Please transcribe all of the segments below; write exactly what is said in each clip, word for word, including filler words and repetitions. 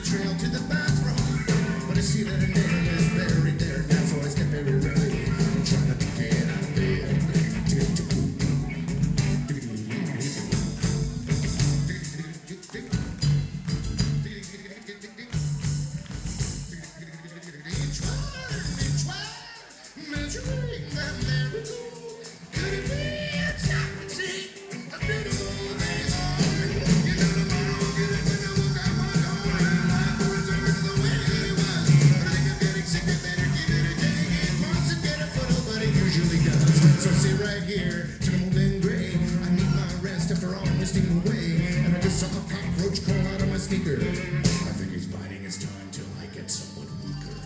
trail to the bathroom, but I see that a nail is buried there, and that's always get very ready. I'm trying to get out of bed. So sit right here, tumbled and gray. I need my rest after all misting away. And I just saw a cockroach crawl out of my sneaker. I think he's biding his time till I get somewhat weaker.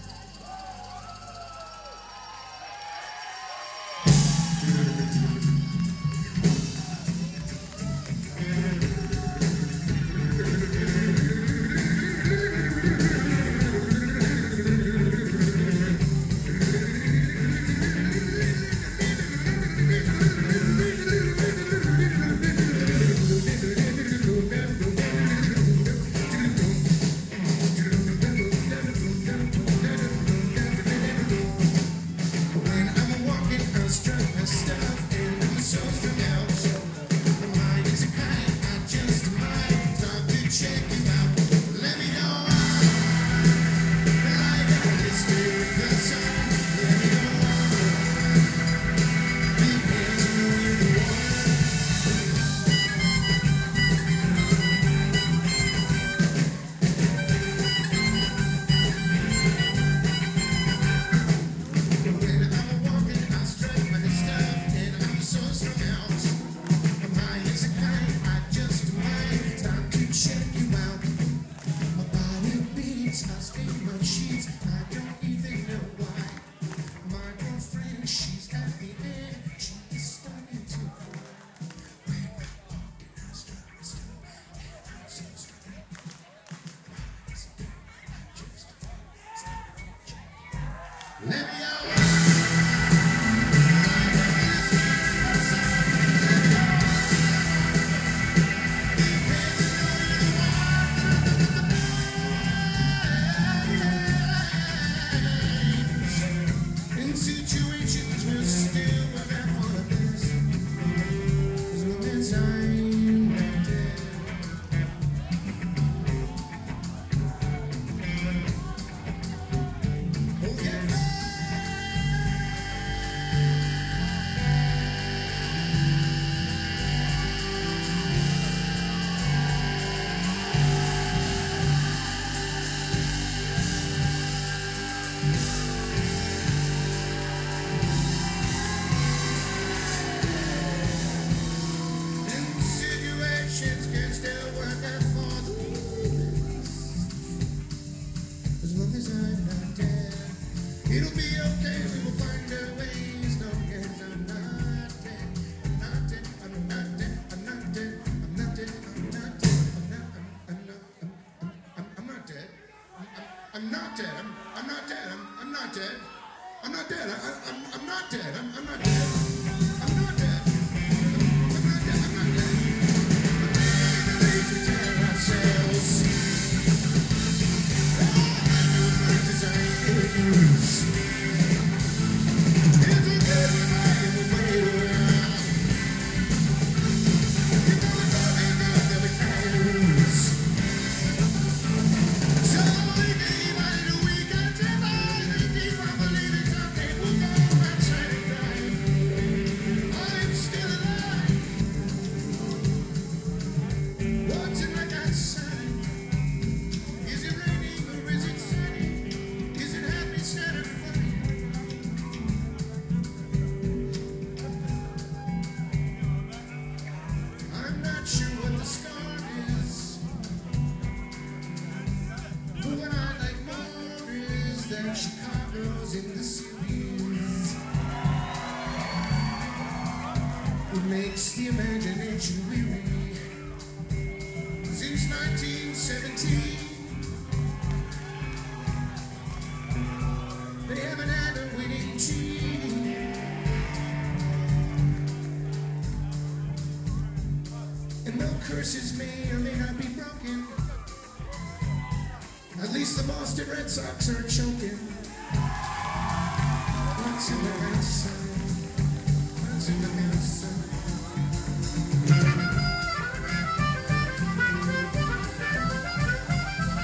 It'll be okay, we will find our ways. No, yes, I'm not dead. I'm not dead. I'm not dead. I'm not dead. I'm not dead. I'm not dead. I'm not. I'm, I'm not. I'm, I'm, I'm not dead. I'm, I'm not dead. I'm, I'm not dead. I'm, I'm not dead. I'm not dead. I, I, I'm, I'm not dead. I'm, I'm not dead. I'm not dead. I'm not dead. I'm not dead. I'm ready to tear ourselves. Chicago's in the series. It makes the imagination weary. Since nineteen seventeen, they haven't had a winning team. And though curses may or may not be broken, At least the Boston Red Sox aren't choking. What's in the house?